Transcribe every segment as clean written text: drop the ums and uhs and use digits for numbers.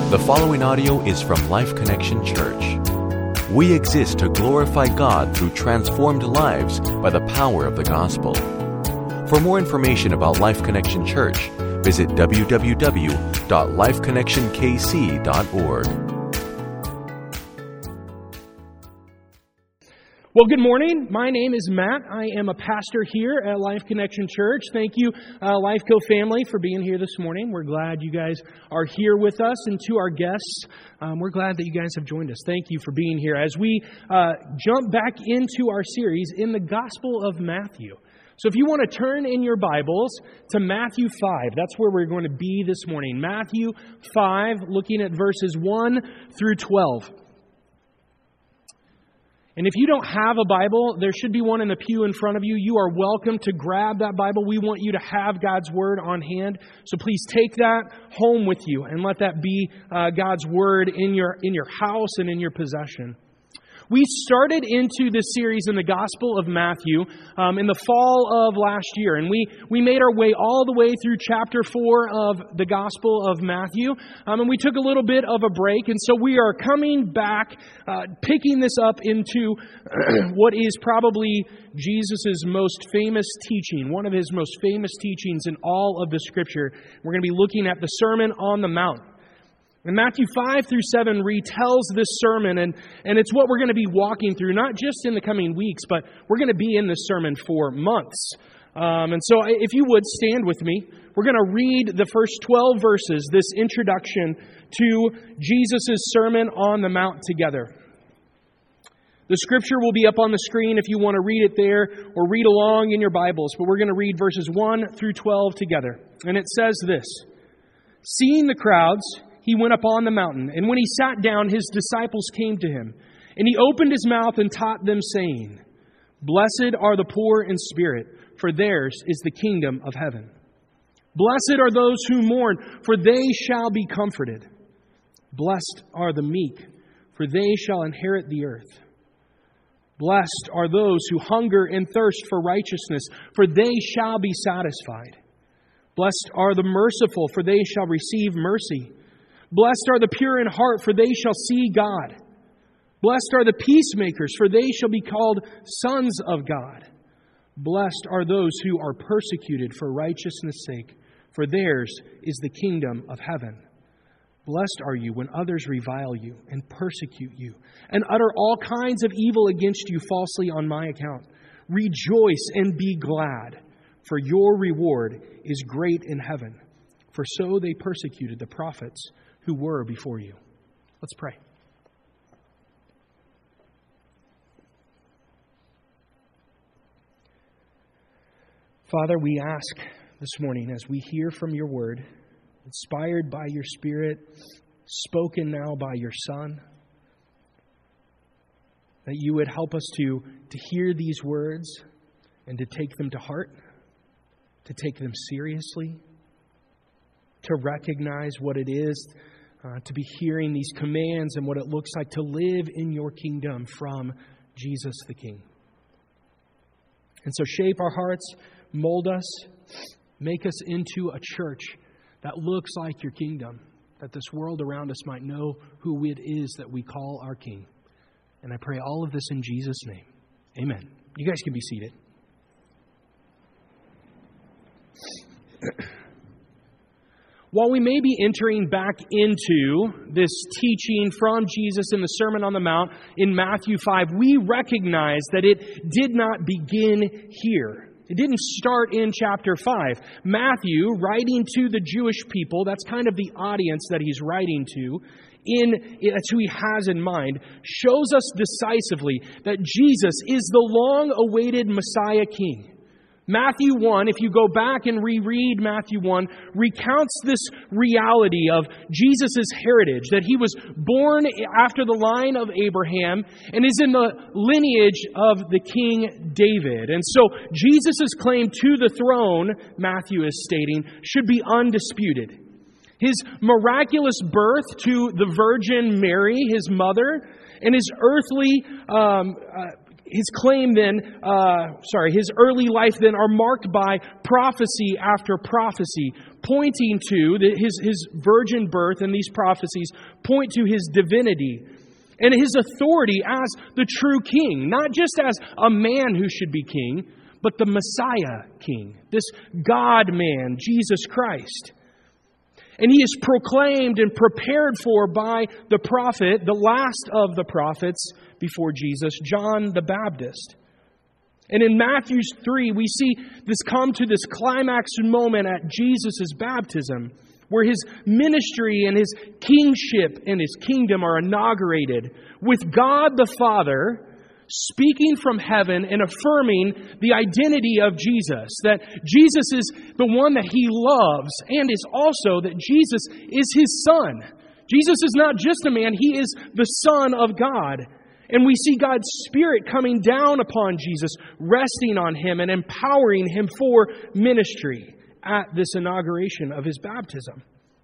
The following audio is from Life Connection Church. We exist to glorify God through transformed lives by the power of the gospel. For more information about Life Connection Church, visit www.lifeconnectionkc.org. Well, good morning. My name is Matt. I am a pastor here at Life Connection Church. Thank you, LifeCo family, for being here this morning. We're glad you guys are here with us. And to our guests, we're glad that you guys have joined us. Thank you for being here as we jump back into our series in the Gospel of Matthew. So if you want to turn in your Bibles to Matthew 5, that's where we're going to be this morning. Matthew 5, looking at verses 1 through 12. And if you don't have a Bible, there should be one in the pew in front of you. You are welcome to grab that Bible. We want you to have God's Word on hand. So please take that home with you and let that be God's Word in your house and in your possession. We started into this series in the Gospel of Matthew in the fall of last year. And we made our way all the way through chapter 4 of the Gospel of Matthew. And we took a little bit of a break. And so we are coming back, picking this up into what is probably Jesus' most famous teaching, one of his most famous teachings in all of the Scripture. We're going to be looking at the Sermon on the Mount. And Matthew 5 through 7 retells this sermon, and it's what we're going to be walking through, not just in the coming weeks, but we're going to be in this sermon for months. And so if you would, stand with me. We're going to read the first 12 verses, this introduction to Jesus' Sermon on the Mount together. The Scripture will be up on the screen if you want to read it there or read along in your Bibles, but we're going to read verses 1 through 12 together. And it says this: "Seeing the crowds, he went up on the mountain, and when he sat down, his disciples came to him. And he opened his mouth and taught them, saying, 'Blessed are the poor in spirit, for theirs is the kingdom of heaven. Blessed are those who mourn, for they shall be comforted. Blessed are the meek, for they shall inherit the earth. Blessed are those who hunger and thirst for righteousness, for they shall be satisfied. Blessed are the merciful, for they shall receive mercy. Blessed are the pure in heart, for they shall see God. Blessed are the peacemakers, for they shall be called sons of God. Blessed are those who are persecuted for righteousness' sake, for theirs is the kingdom of heaven. Blessed are you when others revile you and persecute you and utter all kinds of evil against you falsely on my account. Rejoice and be glad, for your reward is great in heaven. For so they persecuted the prophets who were before you.'" Let's pray. Father, we ask this morning as we hear from your word, inspired by your Spirit, spoken now by your Son, that you would help us to hear these words and to take them to heart, to take them seriously, to recognize what it is to be hearing these commands and what it looks like to live in your kingdom from Jesus the King. And so shape our hearts, mold us, make us into a church that looks like your kingdom, that this world around us might know who it is that we call our King. And I pray all of this in Jesus' name. Amen. You guys can be seated. While we may be entering back into this teaching from Jesus in the Sermon on the Mount in Matthew 5, we recognize that it did not begin here. It didn't start in chapter 5. Matthew, writing to the Jewish people, that's kind of the audience that he's writing to, that's who he has in mind, shows us decisively that Jesus is the long-awaited Messiah King. Matthew 1, if you go back and reread Matthew 1, recounts this reality of Jesus' heritage, that he was born after the line of Abraham and is in the lineage of the King David. And so Jesus' claim to the throne, Matthew is stating, should be undisputed. His miraculous birth to the Virgin Mary, his mother, and his earthly his early life then are marked by prophecy after prophecy, pointing to his virgin birth, and these prophecies point to his divinity and his authority as the true king, not just as a man who should be king, but the Messiah king, this God-man, Jesus Christ. And he is proclaimed and prepared for by the prophet, the last of the prophets before Jesus, John the Baptist. And in Matthew 3, we see this come to this climax moment at Jesus' baptism, where his ministry and his kingship and his kingdom are inaugurated, with God the Father speaking from heaven and affirming the identity of Jesus, that Jesus is the one that he loves, and is also that Jesus is his Son. Jesus is not just a man, he is the Son of God. And we see God's Spirit coming down upon Jesus, resting on him and empowering him for ministry at this inauguration of his baptism.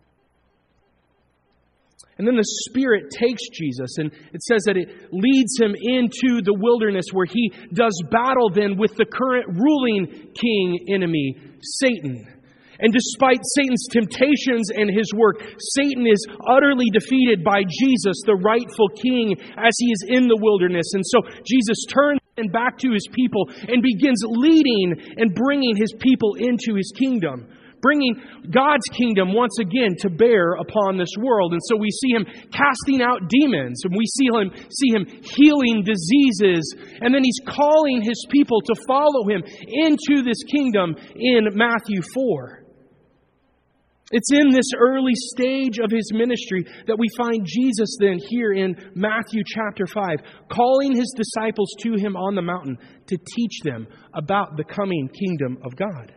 And then the Spirit takes Jesus, and it says that it leads him into the wilderness, where he does battle then with the current ruling king enemy, Satan. And despite Satan's temptations and his work, Satan is utterly defeated by Jesus, the rightful king, as he is in the wilderness. And so Jesus turns back to his people and begins leading and bringing his people into his kingdom, bringing God's kingdom once again to bear upon this world. And so we see him casting out demons, and we see him healing diseases, and then he's calling his people to follow him into this kingdom in Matthew 4. It's in this early stage of his ministry that we find Jesus then here in Matthew chapter 5, calling his disciples to him on the mountain to teach them about the coming kingdom of God.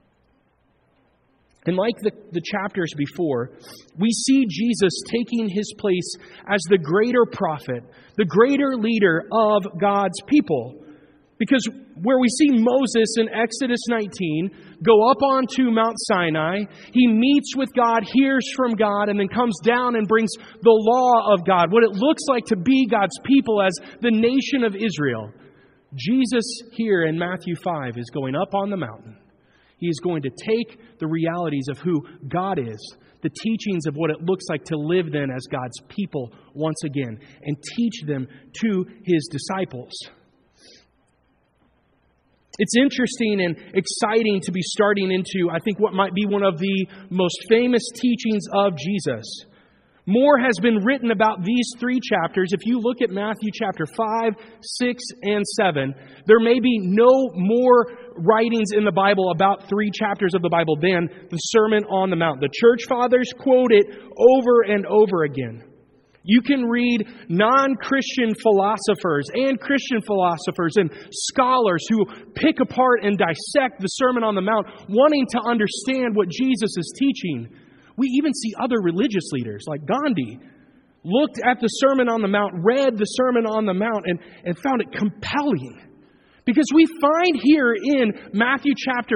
And like the chapters before, we see Jesus taking his place as the greater prophet, the greater leader of God's people. Because where we see Moses in Exodus 19 go up onto Mount Sinai, he meets with God, hears from God, and then comes down and brings the law of God, what it looks like to be God's people as the nation of Israel. Jesus here in Matthew 5 is going up on the mountain. He is going to take the realities of who God is, the teachings of what it looks like to live then as God's people once again, and teach them to his disciples. It's interesting and exciting to be starting into, I think, what might be one of the most famous teachings of Jesus. More has been written about these three chapters. If you look at Matthew chapter 5, 6, and 7, there may be no more writings in the Bible about three chapters of the Bible than the Sermon on the Mount. The church fathers quote it over and over again. You can read non-Christian philosophers and Christian philosophers and scholars who pick apart and dissect the Sermon on the Mount, wanting to understand what Jesus is teaching. We even see other religious leaders like Gandhi looked at the Sermon on the Mount, read the Sermon on the Mount, and found it compelling. Because we find here in Matthew's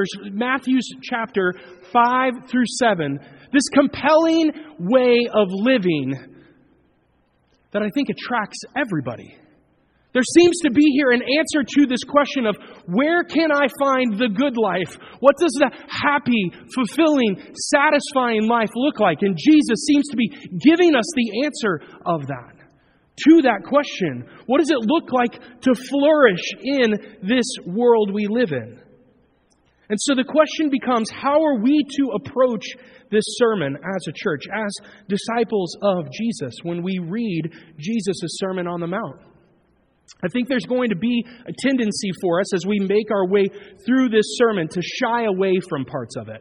chapter 5 through 7, this compelling way of living that I think attracts everybody. There seems to be here an answer to this question of, where can I find the good life? What does the happy, fulfilling, satisfying life look like? And Jesus seems to be giving us the answer of that. To that question, what does it look like to flourish in this world we live in? And so the question becomes, how are we to approach this sermon as a church, as disciples of Jesus, when we read Jesus' Sermon on the Mount? I think there's going to be a tendency for us as we make our way through this sermon to shy away from parts of it.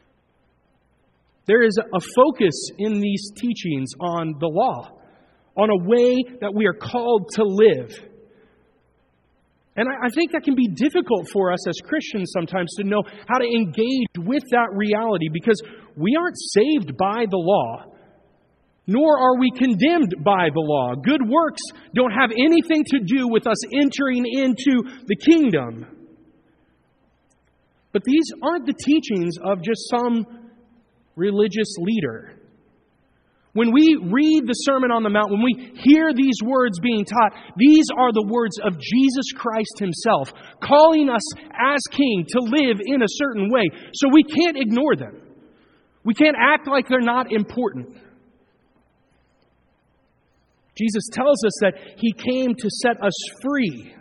There is a focus in these teachings on the law, on a way that we are called to live. And I think that can be difficult for us as Christians sometimes to know how to engage with that reality, because we aren't saved by the law, nor are we condemned by the law. Good works don't have anything to do with us entering into the kingdom. But these aren't the teachings of just some religious leader. When we read the Sermon on the Mount, when we hear these words being taught, these are the words of Jesus Christ Himself, calling us as King to live in a certain way. So we can't ignore them. We can't act like they're not important. Jesus tells us that He came to set us free.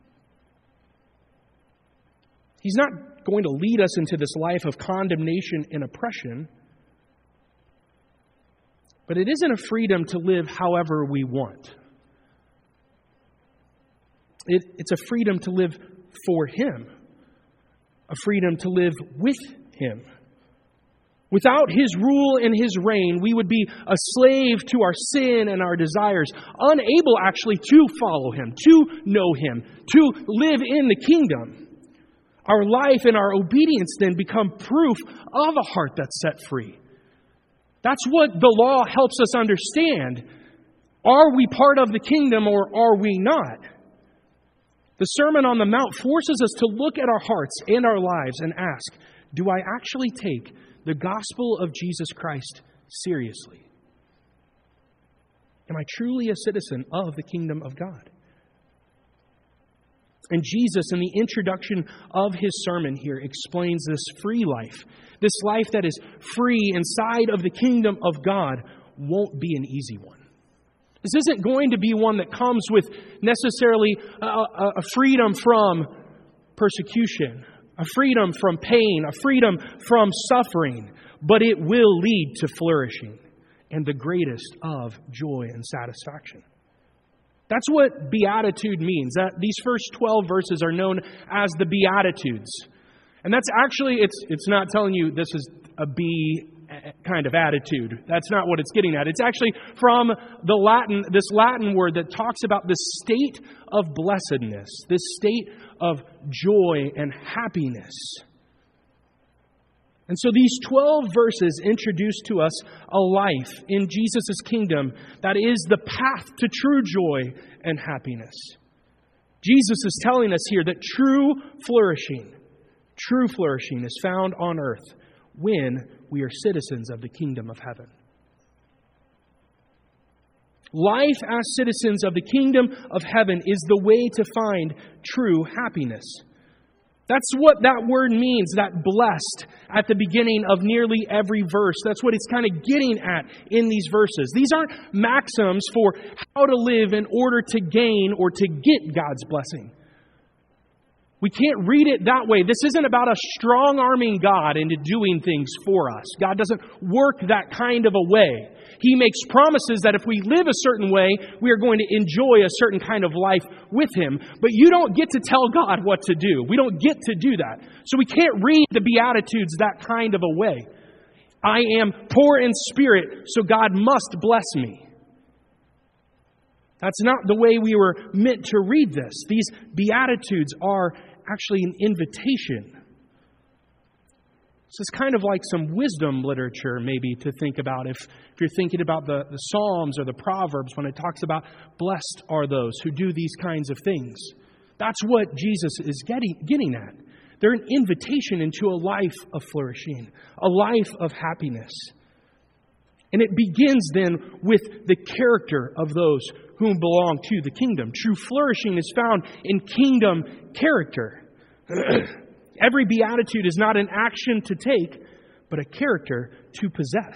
He's not going to lead us into this life of condemnation and oppression. But it isn't a freedom to live however we want. It's a freedom to live for Him. A freedom to live with Him. Without His rule and His reign, we would be a slave to our sin and our desires, unable actually to follow Him, to know Him, to live in the kingdom. Our life and our obedience then become proof of a heart that's set free. That's what the law helps us understand. Are we part of the kingdom or are we not? The Sermon on the Mount forces us to look at our hearts and our lives and ask, do I actually take the gospel of Jesus Christ seriously? Am I truly a citizen of the kingdom of God? And Jesus, in the introduction of His sermon here, explains this free life. This life that is free inside of the kingdom of God won't be an easy one. This isn't going to be one that comes with necessarily a freedom from persecution, a freedom from pain, a freedom from suffering, but it will lead to flourishing and the greatest of joy and satisfaction. That's what beatitude means. These first 12 verses are known as the Beatitudes. And that's actually, it's not telling you this is a B kind of attitude. That's not what it's getting at. It's actually from this Latin word that talks about this state of blessedness, this state of joy and happiness. And so these 12 verses introduce to us a life in Jesus' kingdom that is the path to true joy and happiness. Jesus is telling us here that true flourishing is found on earth when we are citizens of the kingdom of heaven. Life as citizens of the kingdom of heaven is the way to find true happiness. That's what that word means, that blessed, at the beginning of nearly every verse. That's what it's kind of getting at in these verses. These aren't maxims for how to live in order to gain or to get God's blessing. We can't read it that way. This isn't about us strong-arming God into doing things for us. God doesn't work that kind of a way. He makes promises that if we live a certain way, we are going to enjoy a certain kind of life with Him. But you don't get to tell God what to do. We don't get to do that. So we can't read the Beatitudes that kind of a way. I am poor in spirit, so God must bless me. That's not the way we were meant to read this. These Beatitudes are actually an invitation. So it's kind of like some wisdom literature maybe to think about if you're thinking about the Psalms or the Proverbs when it talks about blessed are those who do these kinds of things. That's what Jesus is getting at. They're an invitation into a life of flourishing, a life of happiness. And it begins then with the character of those whom belong to the kingdom. True flourishing is found in kingdom character. Every beatitude is not an action to take, but a character to possess.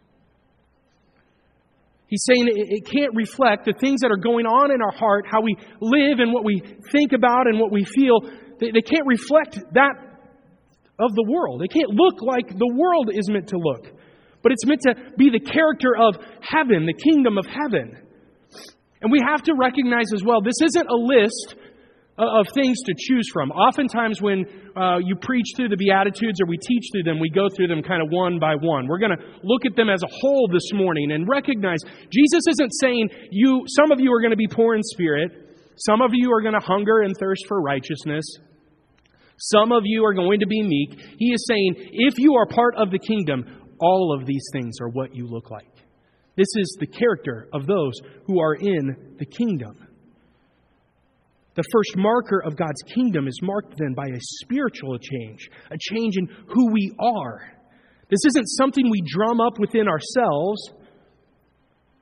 He's saying it can't reflect the things that are going on in our heart, how we live and what we think about and what we feel. They can't reflect that of the world. They can't look like the world is meant to look. But it's meant to be the character of heaven, the kingdom of heaven. And we have to recognize as well, this isn't a list of things to choose from. Oftentimes when you preach through the Beatitudes or we teach through them, we go through them kind of one by one. We're going to look at them as a whole this morning and recognize Jesus isn't saying some of you are going to be poor in spirit. Some of you are going to hunger and thirst for righteousness. Some of you are going to be meek. He is saying, if you are part of the kingdom, all of these things are what you look like. This is the character of those who are in the kingdom. The first marker of God's kingdom is marked then by a spiritual change, a change in who we are. This isn't something we drum up within ourselves.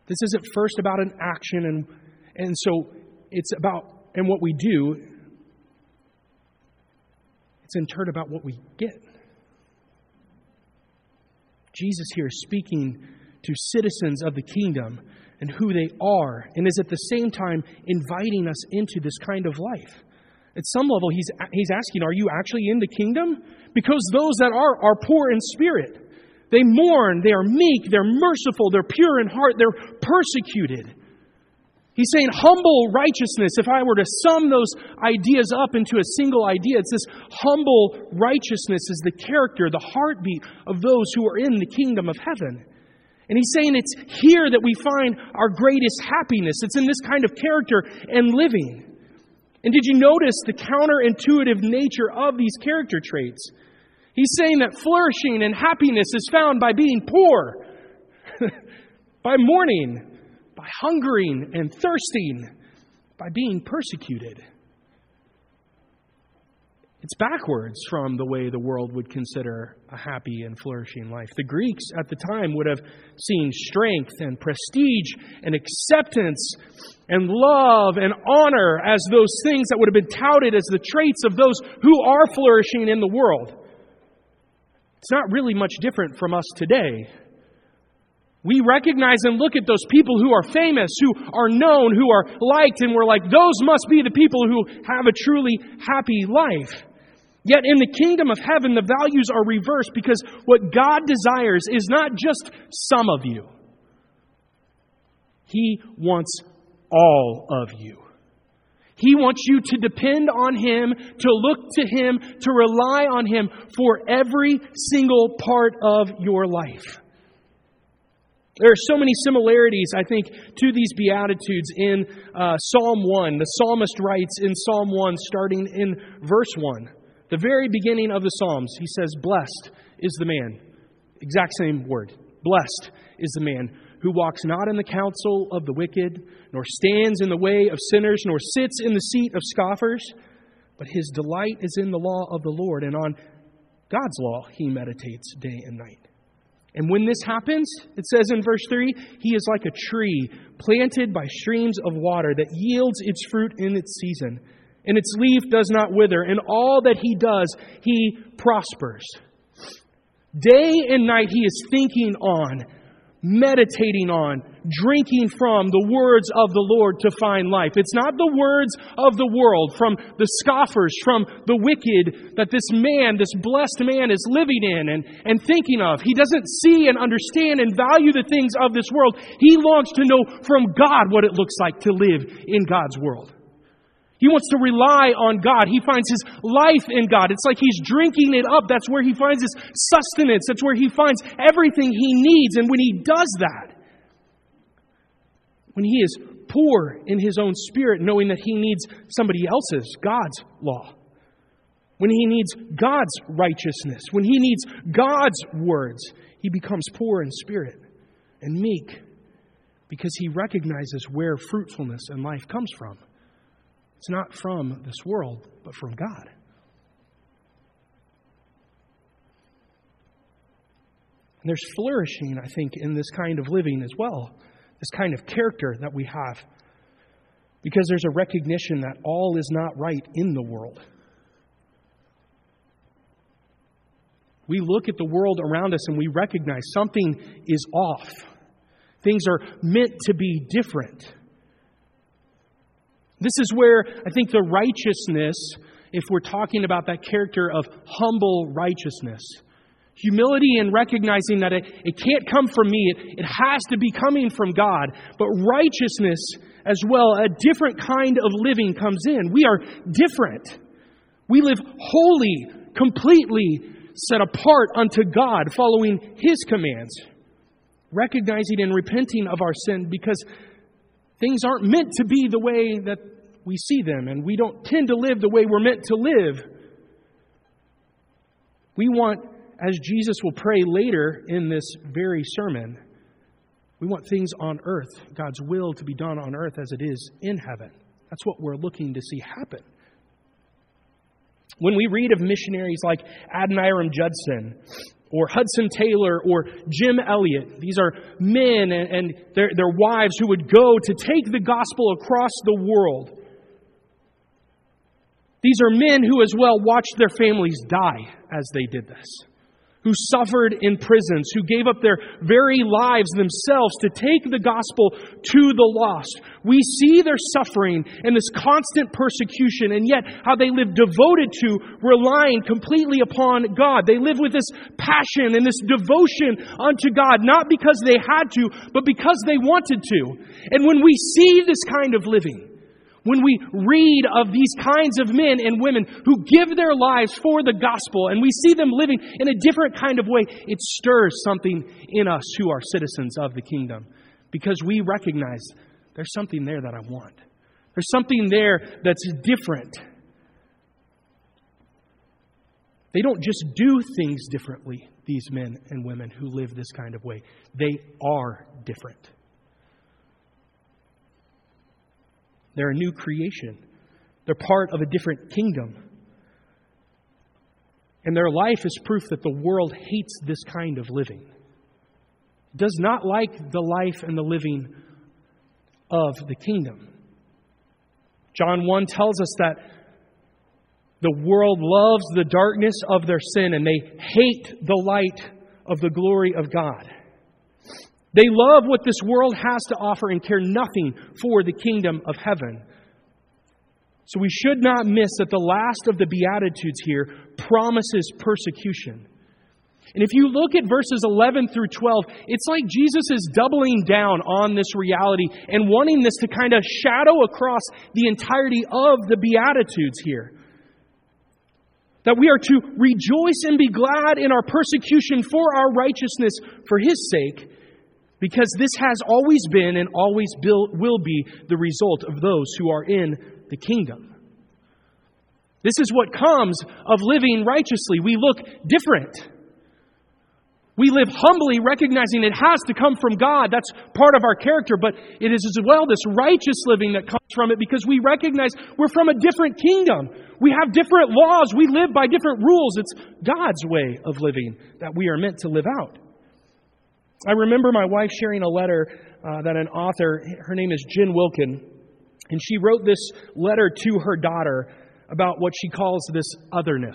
This isn't first about an action, and so it's about, and what we do, it's in turn about what we get. Jesus here is speaking to citizens of the kingdom and who they are, and is at the same time inviting us into this kind of life. At some level, he's asking, are you actually in the kingdom? Because those that are poor in spirit. They mourn, they are meek, they're merciful, they're pure in heart, they're persecuted. He's saying humble righteousness. If I were to sum those ideas up into a single idea, it's this humble righteousness is the character, the heartbeat of those who are in the kingdom of heaven. And he's saying it's here that we find our greatest happiness. It's in this kind of character and living. And did you notice the counterintuitive nature of these character traits? He's saying that flourishing and happiness is found by being poor, by mourning, by hungering and thirsting, by being persecuted. It's backwards from the way the world would consider a happy and flourishing life. The Greeks at the time would have seen strength and prestige and acceptance and love and honor as those things that would have been touted as the traits of those who are flourishing in the world. It's not really much different from us today. We recognize and look at those people who are famous, who are known, who are liked, and we're like, those must be the people who have a truly happy life. Yet in the kingdom of heaven, the values are reversed because what God desires is not just some of you. He wants all of you. He wants you to depend on Him, to look to Him, to rely on Him for every single part of your life. There are so many similarities, I think, to these Beatitudes in Psalm 1. The psalmist writes in Psalm 1, starting in verse 1. The very beginning of the Psalms, he says, blessed is the man. Exact same word. Blessed is the man who walks not in the counsel of the wicked, nor stands in the way of sinners, nor sits in the seat of scoffers. But his delight is in the law of the Lord, and on God's law he meditates day and night. And when this happens, it says in verse 3, he is like a tree planted by streams of water that yields its fruit in its season. And its leaf does not wither. And all that he does, he prospers. Day and night he is thinking on, meditating on, drinking from the words of the Lord to find life. It's not the words of the world, from the scoffers, from the wicked, that this man, this blessed man is living in and thinking of. He doesn't see and understand and value the things of this world. He longs to know from God what it looks like to live in God's world. He wants to rely on God. He finds his life in God. It's like he's drinking it up. That's where he finds his sustenance. That's where he finds everything he needs. And when he does that, when he is poor in his own spirit, knowing that he needs somebody else's, God's law, when he needs God's righteousness, when he needs God's words, he becomes poor in spirit and meek because he recognizes where fruitfulness and life comes from. It's not from this world, but from God. And there's flourishing, I think, in this kind of living as well. This kind of character that we have. Because there's a recognition that all is not right in the world. We look at the world around us and we recognize something is off. Things are meant to be different. This is where I think the righteousness, if we're talking about that character of humble righteousness, humility and recognizing that it can't come from me, it has to be coming from God. But righteousness as well, a different kind of living comes in. We are different. We live holy, completely set apart unto God, following His commands, recognizing and repenting of our sin because things aren't meant to be the way that we see them, and we don't tend to live the way we're meant to live. We want, as Jesus will pray later in this very sermon, we want things on earth, God's will to be done on earth as it is in heaven. That's what we're looking to see happen. When we read of missionaries like Adoniram Judson or Hudson Taylor, or Jim Elliot. These are men and their wives who would go to take the gospel across the world. These are men who as well watched their families die as they did this, who suffered in prisons, who gave up their very lives themselves to take the gospel to the lost. We see their suffering and this constant persecution, and yet how they live devoted to, relying completely upon God. They live with this passion and this devotion unto God, not because they had to, but because they wanted to. And when we see this kind of living, when we read of these kinds of men and women who give their lives for the gospel, and we see them living in a different kind of way, it stirs something in us who are citizens of the kingdom. Because we recognize there's something there that I want. There's something there that's different. They don't just do things differently, these men and women who live this kind of way. They are different. They're a new creation. They're part of a different kingdom. And their life is proof that the world hates this kind of living. It does not like the life and the living of the kingdom. John 1 tells us that the world loves the darkness of their sin and they hate the light of the glory of God. They love what this world has to offer and care nothing for the kingdom of heaven. So we should not miss that the last of the Beatitudes here promises persecution. And if you look at verses 11 through 12, it's like Jesus is doubling down on this reality and wanting this to kind of shadow across the entirety of the Beatitudes here. That we are to rejoice and be glad in our persecution for our righteousness for His sake, because this has always been and always will be the result of those who are in the kingdom. This is what comes of living righteously. We look different. We live humbly, recognizing it has to come from God. That's part of our character, but it is as well this righteous living that comes from it because we recognize we're from a different kingdom. We have different laws. We live by different rules. It's God's way of living that we are meant to live out. I remember my wife sharing a letter that an author, her name is Jen Wilkin, and she wrote this letter to her daughter about what she calls this otherness.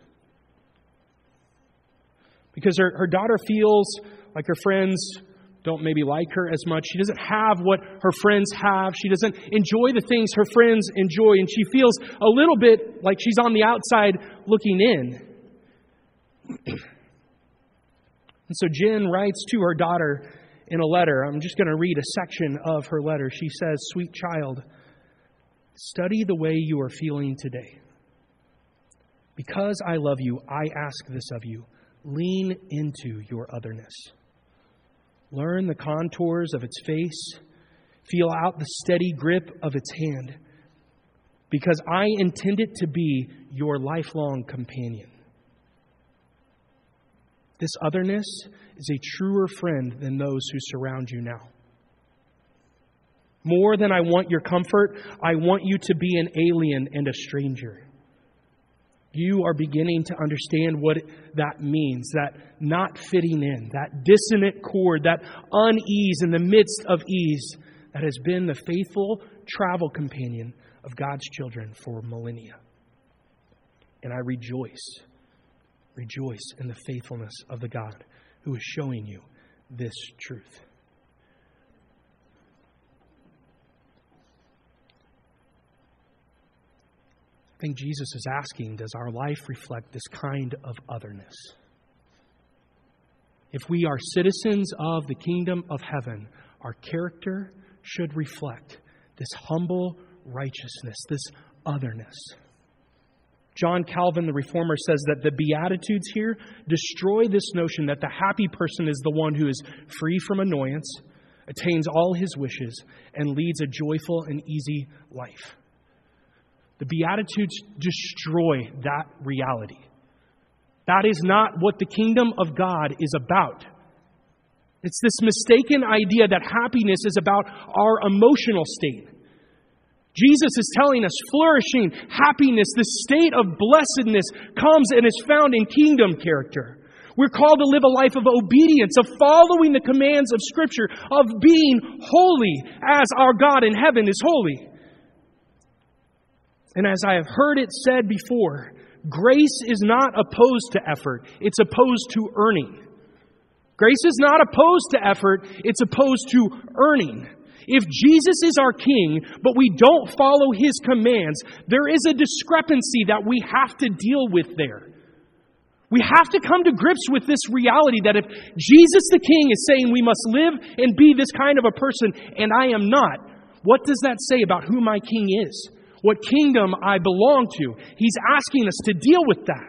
Because her daughter feels like her friends don't maybe like her as much. She doesn't have what her friends have. She doesn't enjoy the things her friends enjoy, and she feels a little bit like she's on the outside looking in. And so Jen writes to her daughter in a letter. I'm just going to read a section of her letter. She says, "Sweet child, study the way you are feeling today. Because I love you, I ask this of you. Lean into your otherness. Learn the contours of its face. Feel out the steady grip of its hand. Because I intend it to be your lifelong companion. This otherness is a truer friend than those who surround you now. More than I want your comfort, I want you to be an alien and a stranger. You are beginning to understand what that means, that not fitting in, that dissonant chord, that unease in the midst of ease that has been the faithful travel companion of God's children for millennia. And I rejoice in the faithfulness of the God who is showing you this truth." I think Jesus is asking, does our life reflect this kind of otherness? If we are citizens of the kingdom of heaven, our character should reflect this humble righteousness, this otherness. John Calvin, the Reformer, says that the Beatitudes here destroy this notion that the happy person is the one who is free from annoyance, attains all his wishes, and leads a joyful and easy life. The Beatitudes destroy that reality. That is not what the kingdom of God is about. It's this mistaken idea that happiness is about our emotional state. Jesus is telling us flourishing, happiness, this state of blessedness comes and is found in kingdom character. We're called to live a life of obedience, of following the commands of Scripture, of being holy as our God in heaven is holy. And as I have heard it said before, grace is not opposed to effort. It's opposed to earning. Grace is not opposed to effort. It's opposed to earning. If Jesus is our King, but we don't follow His commands, there is a discrepancy that we have to deal with there. We have to come to grips with this reality that if Jesus the King is saying we must live and be this kind of a person, and I am not, what does that say about who my King is? What kingdom I belong to? He's asking us to deal with that.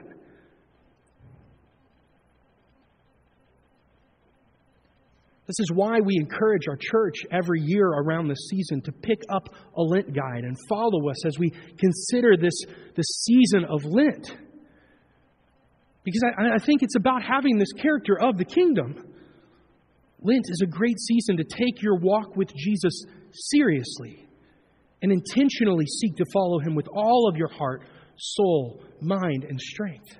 This is why we encourage our church every year around this season to pick up a Lent guide and follow us as we consider this season of Lent. Because I think it's about having this character of the kingdom. Lent is a great season to take your walk with Jesus seriously and intentionally seek to follow Him with all of your heart, soul, mind, and strength.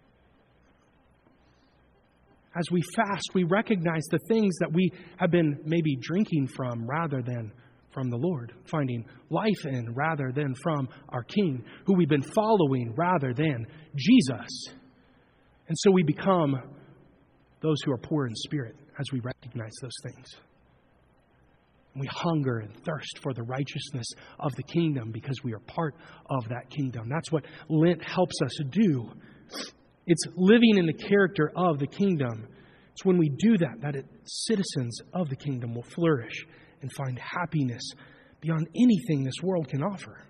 As we fast, we recognize the things that we have been maybe drinking from rather than from the Lord, finding life in rather than from our King, who we've been following rather than Jesus. And so we become those who are poor in spirit as we recognize those things. We hunger and thirst for the righteousness of the kingdom because we are part of that kingdom. That's what Lent helps us do. It's living in the character of the kingdom. It's when we do that citizens of the kingdom will flourish and find happiness beyond anything this world can offer.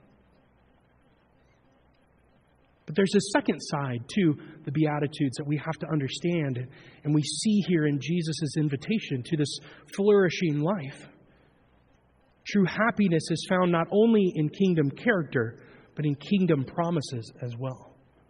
But there's a second side to the Beatitudes that we have to understand, and we see here in Jesus' invitation to this flourishing life. True happiness is found not only in kingdom character, but in kingdom promises as well.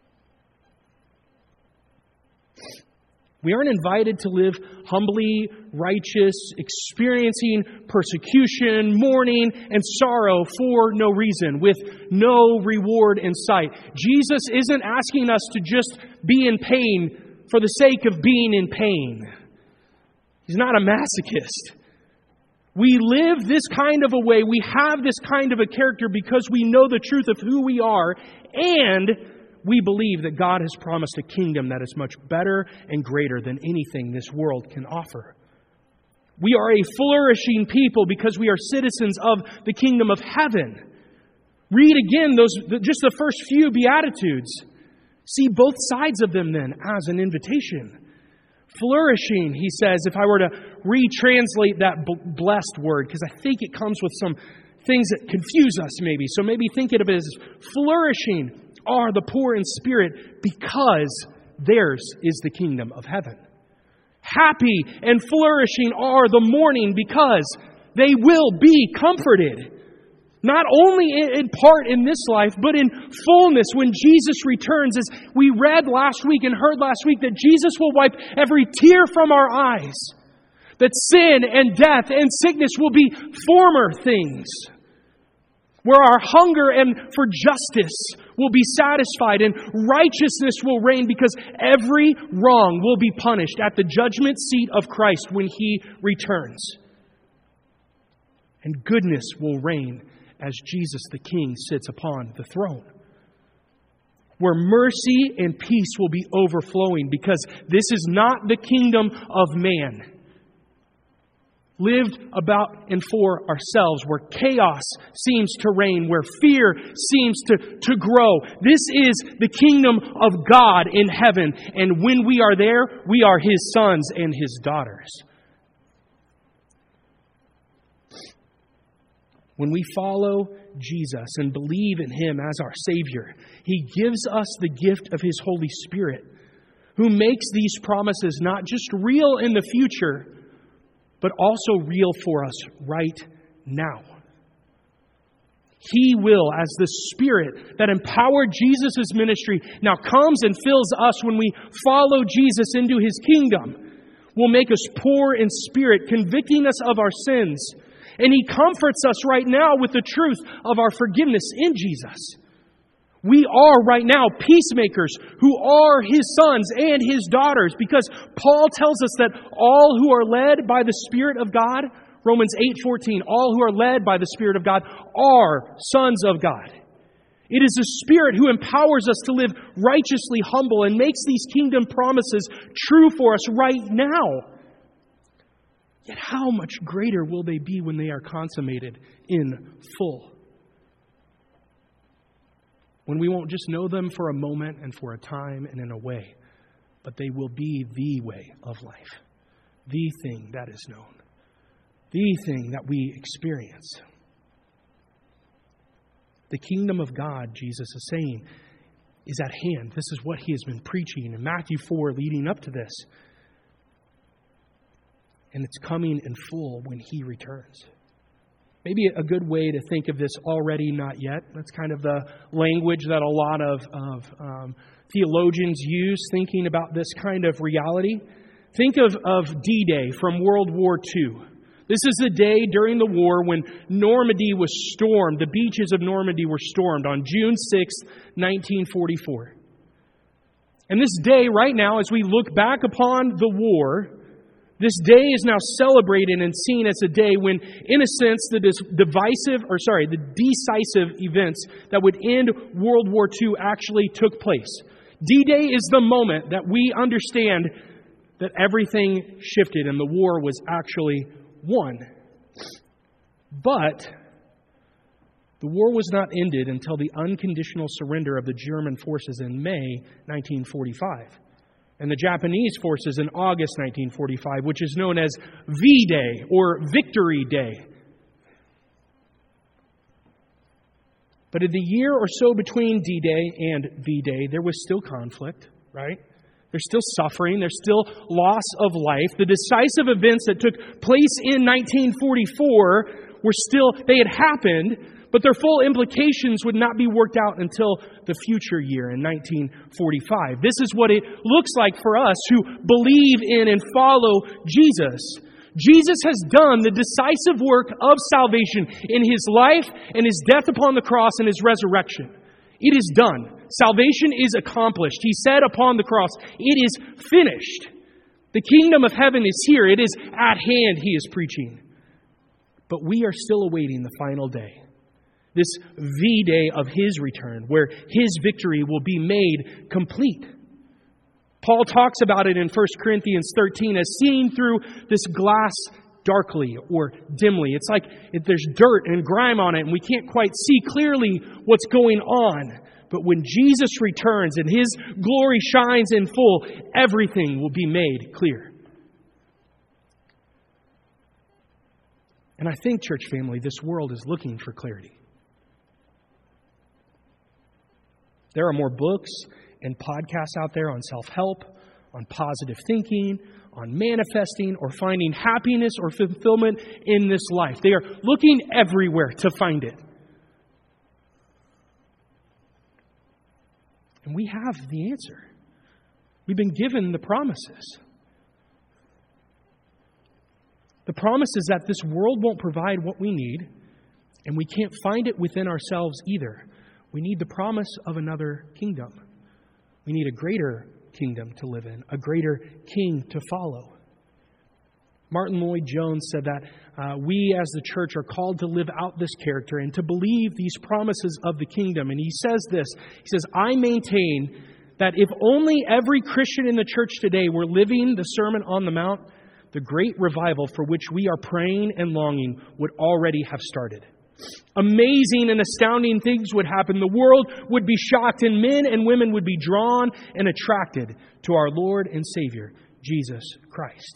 We aren't invited to live humbly righteous, experiencing persecution, mourning, and sorrow for no reason, with no reward in sight. Jesus isn't asking us to just be in pain for the sake of being in pain. He's not a masochist. We live this kind of a way, we have this kind of a character because we know the truth of who we are, and we believe that God has promised a kingdom that is much better and greater than anything this world can offer. We are a flourishing people because we are citizens of the kingdom of heaven. Read again just the first few Beatitudes. See both sides of them then as an invitation. Flourishing, he says, if I were to retranslate that blessed word, because I think it comes with some things that confuse us maybe. So maybe think of it as flourishing are the poor in spirit because theirs is the kingdom of heaven. Happy and flourishing are the mourning because they will be comforted. Not only in part in this life, but in fullness when Jesus returns. As we read last week and heard last week, that Jesus will wipe every tear from our eyes. That sin and death and sickness will be former things. Where our hunger and for justice will be satisfied and righteousness will reign because every wrong will be punished at the judgment seat of Christ when He returns. And goodness will reign as Jesus the King sits upon the throne. Where mercy and peace will be overflowing because this is not the kingdom of man. Lived about and for ourselves, where chaos seems to reign, where fear seems to grow. This is the kingdom of God in heaven. And when we are there, we are His sons and His daughters. When we follow Jesus and believe in Him as our Savior, He gives us the gift of His Holy Spirit, who makes these promises not just real in the future, but also real for us right now. He will, as the Spirit that empowered Jesus' ministry, now comes and fills us when we follow Jesus into His kingdom, will make us poor in spirit, convicting us of our sins. And He comforts us right now with the truth of our forgiveness in Jesus. We are right now peacemakers who are His sons and His daughters, because Paul tells us that all who are led by the Spirit of God, Romans 8:14, all who are led by the Spirit of God are sons of God. It is the Spirit who empowers us to live righteously humble and makes these kingdom promises true for us right now. Yet how much greater will they be when they are consummated in full? When we won't just know them for a moment and for a time and in a way, but they will be the way of life, the thing that is known, the thing that we experience. The kingdom of God, Jesus is saying, is at hand. This is what He has been preaching in Matthew 4 leading up to this. And it's coming in full when He returns. Maybe a good way to think of this, already not yet. That's kind of the language that a lot of theologians use thinking about this kind of reality. Think of D-Day from World War II. This is the day during the war when Normandy was stormed. The beaches of Normandy were stormed on June 6th, 1944. And this day right now, as we look back upon the war, this day is now celebrated and seen as a day when, in a sense, the decisive events that would end World War II actually took place. D-Day is the moment that we understand that everything shifted and the war was actually won. But the war was not ended until the unconditional surrender of the German forces in May 1945. And the Japanese forces in August 1945, which is known as V-Day or Victory Day. But in the year or so between D-Day and V-Day, there was still conflict, right? There's still suffering. There's still loss of life. The decisive events that took place in 1944 they had happened, but their full implications would not be worked out until the future year in 1945. This is what it looks like for us who believe in and follow Jesus. Jesus has done the decisive work of salvation in His life and His death upon the cross and His resurrection. It is done. Salvation is accomplished. He said upon the cross, it is finished. The kingdom of heaven is here. It is at hand, He is preaching. But we are still awaiting the final day. This V-Day of His return, where His victory will be made complete. Paul talks about it in 1 Corinthians 13 as seeing through this glass darkly or dimly. It's like if there's dirt and grime on it and we can't quite see clearly what's going on. But when Jesus returns and His glory shines in full, everything will be made clear. And I think, church family, this world is looking for clarity. There are more books and podcasts out there on self-help, on positive thinking, on manifesting or finding happiness or fulfillment in this life. They are looking everywhere to find it. And we have the answer. We've been given the promises. The promise is that this world won't provide what we need, and we can't find it within ourselves either. We need the promise of another kingdom. We need a greater kingdom to live in, a greater king to follow. Martin Lloyd-Jones said that we as the church are called to live out this character and to believe these promises of the kingdom. And he says this, he says, I maintain that if only every Christian in the church today were living the Sermon on the Mount, the great revival for which we are praying and longing would already have started. Amazing and astounding things would happen. The world would be shocked, and men and women would be drawn and attracted to our Lord and Savior, Jesus Christ.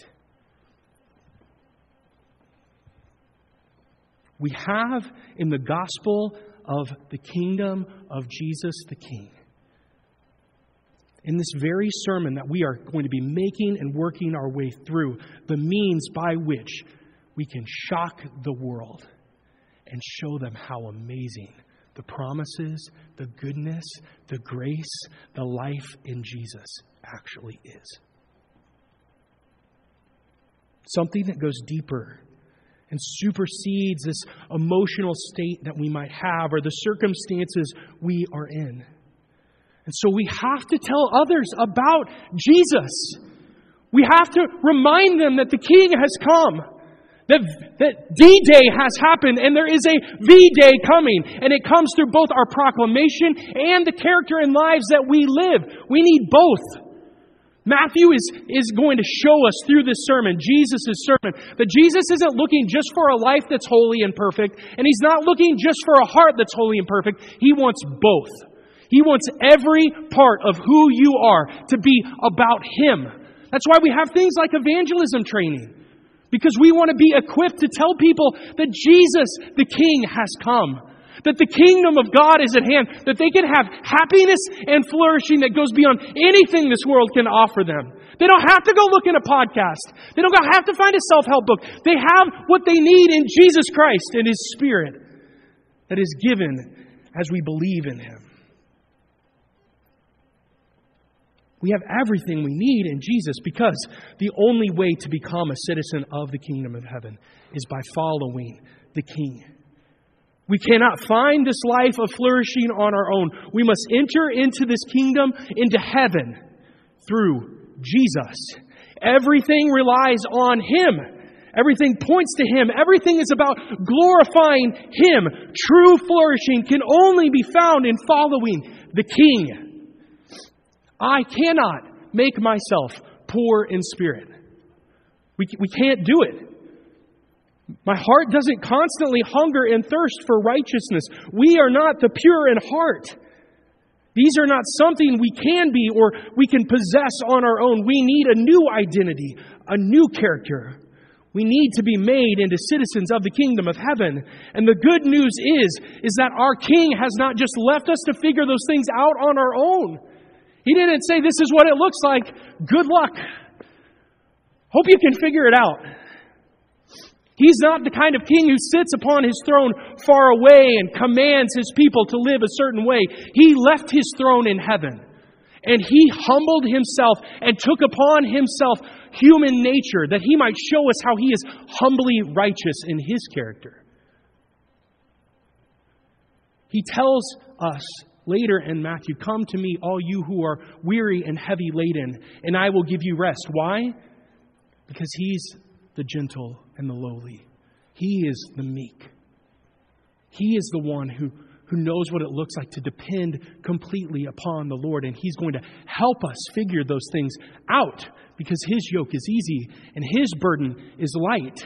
We have in the gospel of the kingdom of Jesus the King, in this very sermon that we are going to be making and working our way through, the means by which we can shock the world and show them how amazing the promises, the goodness, the grace, the life in Jesus actually is. Something that goes deeper and supersedes this emotional state that we might have or the circumstances we are in. And so we have to tell others about Jesus. We have to remind them that the King has come. That D-Day has happened and there is a V-Day coming. And it comes through both our proclamation and the character and lives that we live. We need both. Matthew is going to show us through this sermon, Jesus' sermon, that Jesus isn't looking just for a life that's holy and perfect, and He's not looking just for a heart that's holy and perfect. He wants both. He wants every part of who you are to be about Him. That's why we have things like evangelism training, because we want to be equipped to tell people that Jesus, the King, has come. That the kingdom of God is at hand. That they can have happiness and flourishing that goes beyond anything this world can offer them. They don't have to go look in a podcast. They don't have to find a self-help book. They have what they need in Jesus Christ and His Spirit that is given as we believe in Him. We have everything we need in Jesus because the only way to become a citizen of the kingdom of heaven is by following the King. We cannot find this life of flourishing on our own. We must enter into this kingdom, into heaven, through Jesus. Everything relies on Him. Everything points to Him. Everything is about glorifying Him. True flourishing can only be found in following the King. I cannot make myself poor in spirit. We can't do it. My heart doesn't constantly hunger and thirst for righteousness. We are not the pure in heart. These are not something we can be or we can possess on our own. We need a new identity, a new character. We need to be made into citizens of the kingdom of heaven. And the good news is that our King has not just left us to figure those things out on our own. He didn't say, this is what it looks like. Good luck. Hope you can figure it out. He's not the kind of king who sits upon His throne far away and commands His people to live a certain way. He left His throne in heaven. And He humbled Himself and took upon Himself human nature that He might show us how He is humbly righteous in His character. He tells us later in Matthew, come to me, all you who are weary and heavy laden, and I will give you rest. Why? Because He's the gentle and the lowly. He is the meek. He is the one who knows what it looks like to depend completely upon the Lord. And He's going to help us figure those things out because His yoke is easy and His burden is light.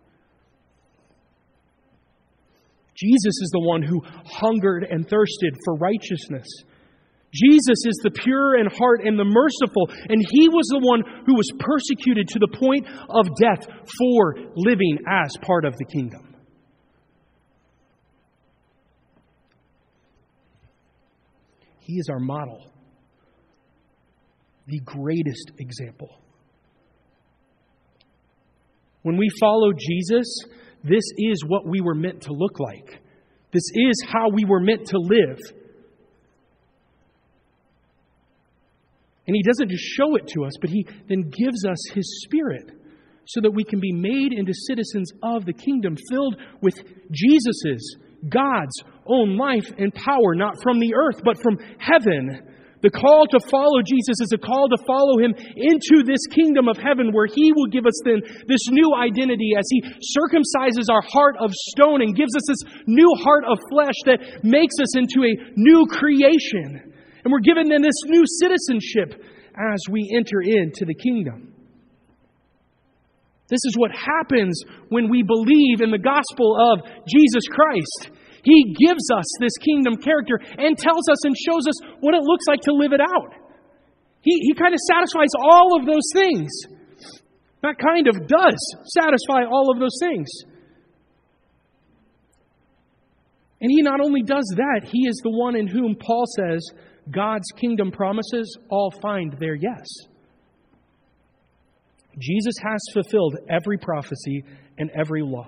Jesus is the one who hungered and thirsted for righteousness. Jesus is the pure in heart and the merciful, and He was the one who was persecuted to the point of death for living as part of the kingdom. He is our model, the greatest example. When we follow Jesus, this is what we were meant to look like. This is how we were meant to live. And He doesn't just show it to us, but He then gives us His Spirit so that we can be made into citizens of the kingdom, filled with Jesus's, God's own life and power, not from the earth, but from heaven. The call to follow Jesus is a call to follow Him into this kingdom of heaven where He will give us then this new identity as He circumcises our heart of stone and gives us this new heart of flesh that makes us into a new creation. And we're given then this new citizenship as we enter into the kingdom. This is what happens when we believe in the gospel of Jesus Christ. He gives us this kingdom character and tells us and shows us what it looks like to live it out. He kind of satisfies all of those things. That kind of does satisfy all of those things. And He not only does that, He is the one in whom Paul says God's kingdom promises all find their yes. Jesus has fulfilled every prophecy and every law.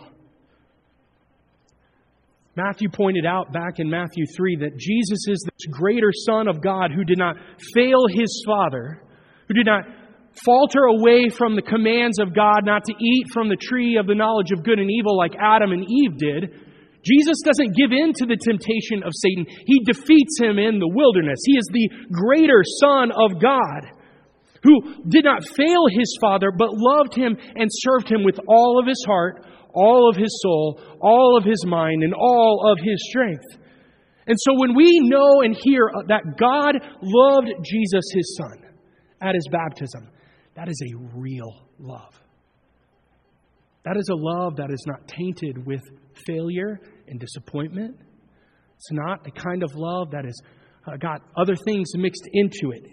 Matthew pointed out back in Matthew 3 that Jesus is this greater Son of God who did not fail His Father, who did not falter away from the commands of God not to eat from the tree of the knowledge of good and evil like Adam and Eve did. Jesus doesn't give in to the temptation of Satan. He defeats him in the wilderness. He is the greater Son of God, who did not fail His Father, but loved Him and served Him with all of His heart, all of His soul, all of His mind, and all of His strength. And so when we know and hear that God loved Jesus, His Son, at His baptism, that is a real love. That is a love that is not tainted with failure and disappointment. It's not a kind of love that has got other things mixed into it.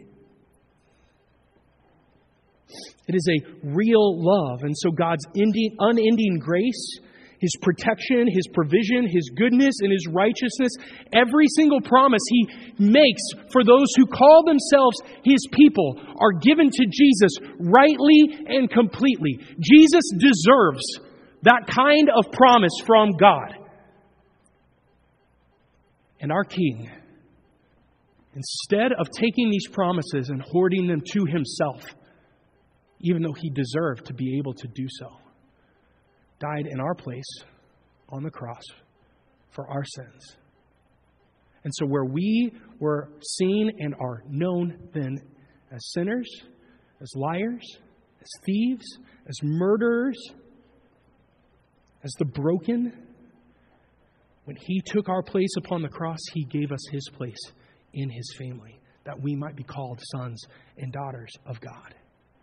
It is a real love. And so God's unending grace, His protection, His provision, His goodness, and His righteousness, every single promise He makes for those who call themselves His people are given to Jesus rightly and completely. Jesus deserves that kind of promise from God. And our King, instead of taking these promises and hoarding them to Himself, even though He deserved to be able to do so, died in our place on the cross for our sins. And so where we were seen and are known then as sinners, as liars, as thieves, as murderers, as the broken, when He took our place upon the cross, He gave us His place in His family, that we might be called sons and daughters of God.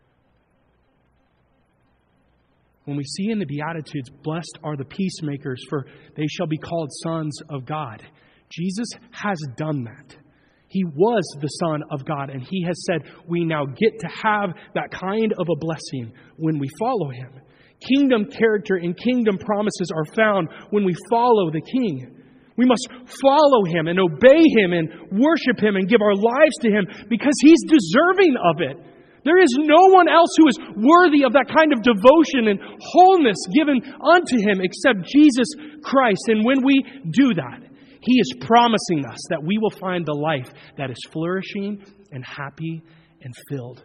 When we see in the Beatitudes, blessed are the peacemakers, for they shall be called sons of God. Jesus has done that. He was the Son of God, and He has said we now get to have that kind of a blessing when we follow Him. Kingdom character and kingdom promises are found when we follow the King. We must follow Him and obey Him and worship Him and give our lives to Him because He's deserving of it. There is no one else who is worthy of that kind of devotion and wholeness given unto Him except Jesus Christ. And when we do that, He is promising us that we will find the life that is flourishing and happy and filled.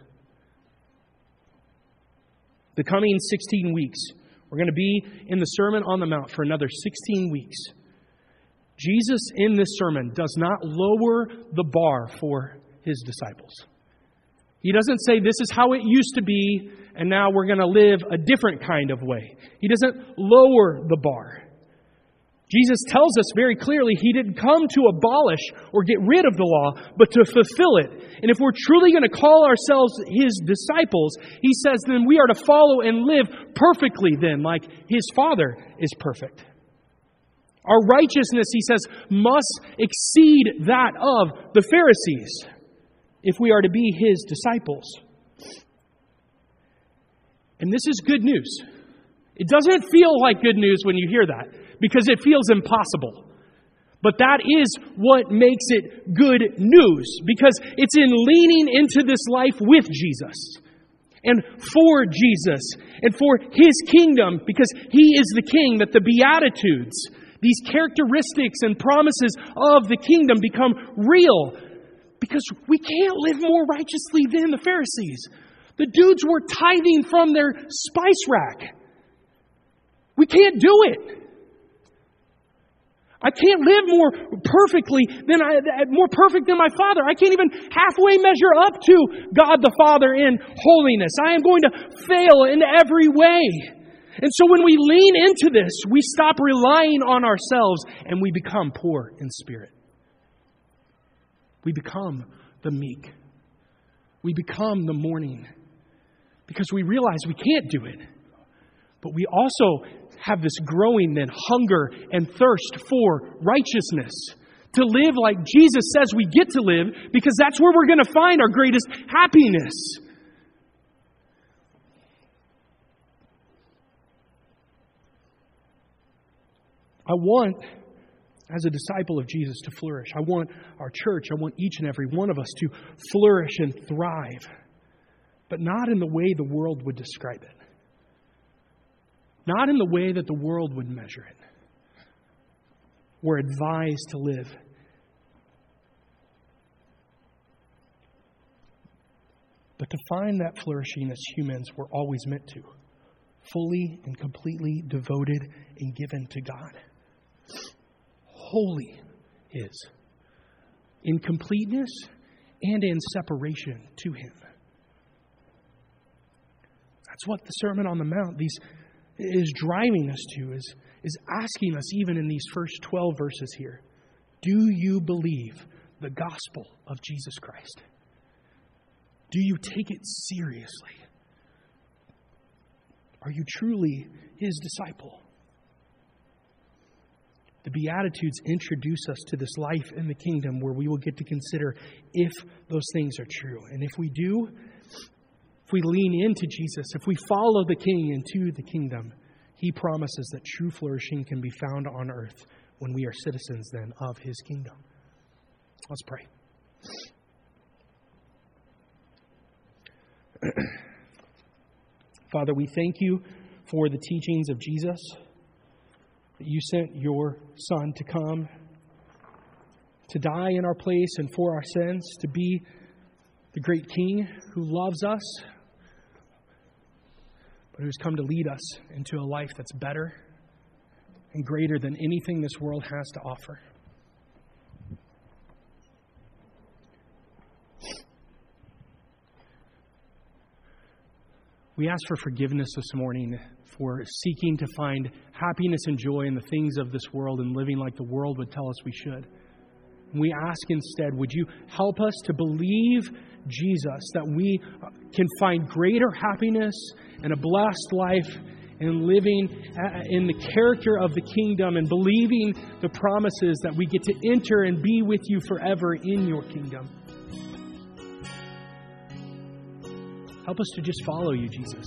The coming 16 weeks, we're going to be in the Sermon on the Mount for another 16 weeks. Jesus in this sermon does not lower the bar for His disciples. He doesn't say this is how it used to be and now we're going to live a different kind of way. He doesn't lower the bar. Jesus tells us very clearly He didn't come to abolish or get rid of the law, but to fulfill it. And if we're truly going to call ourselves His disciples, He says then we are to follow and live perfectly then, like His Father is perfect. Our righteousness, He says, must exceed that of the Pharisees if we are to be His disciples. And this is good news. It doesn't feel like good news when you hear that, because it feels impossible. But that is what makes it good news, because it's in leaning into this life with Jesus and for Jesus and for His kingdom, because He is the King, that the Beatitudes, these characteristics and promises of the kingdom become real. Because we can't live more righteously than the Pharisees. The dudes were tithing from their spice rack. We can't do it. I can't live more perfect than my Father. I can't even halfway measure up to God the Father in holiness. I am going to fail in every way. And so when we lean into this, we stop relying on ourselves and we become poor in spirit. We become the meek. We become the mourning. Because we realize we can't do it. But we also have this growing then hunger and thirst for righteousness. To live like Jesus says we get to live, because that's where we're going to find our greatest happiness. I want, as a disciple of Jesus, to flourish. I want our church, I want each and every one of us to flourish and thrive. But not in the way the world would describe it. Not in the way that the world would measure it. We're advised to live. But to find that flourishing as humans, we're always meant to. Fully and completely devoted and given to God. holy is, in completeness and in separation to Him. That's what the Sermon on the Mount is driving us to, is asking us even in these first 12 verses here. Do you believe the gospel of Jesus Christ? Do you take it seriously? Are you truly His disciple? The Beatitudes introduce us to this life in the kingdom where we will get to consider if those things are true. And if we do, if we lean into Jesus, if we follow the King into the kingdom, He promises that true flourishing can be found on earth when we are citizens then of His kingdom. Let's pray. Father, we thank You for the teachings of Jesus, that You sent Your Son to come, to die in our place and for our sins, to be the great King who loves us, but who's come to lead us into a life that's better and greater than anything this world has to offer. We ask for forgiveness this morning for seeking to find happiness and joy in the things of this world and living like the world would tell us we should. And we ask instead, would You help us to believe Jesus, that we can find greater happiness and a blessed life in living in the character of the kingdom and believing the promises that we get to enter and be with You forever in Your kingdom. Help us to just follow You, Jesus.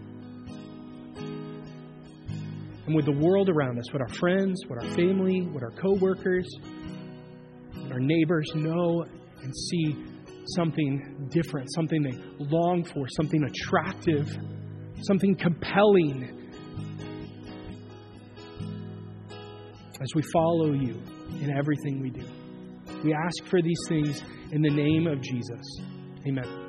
And would the world around us, would our friends, would our family, would our co-workers, would our neighbors know and see something different, something they long for, something attractive, something compelling as we follow You in everything we do. We ask for these things in the name of Jesus. Amen.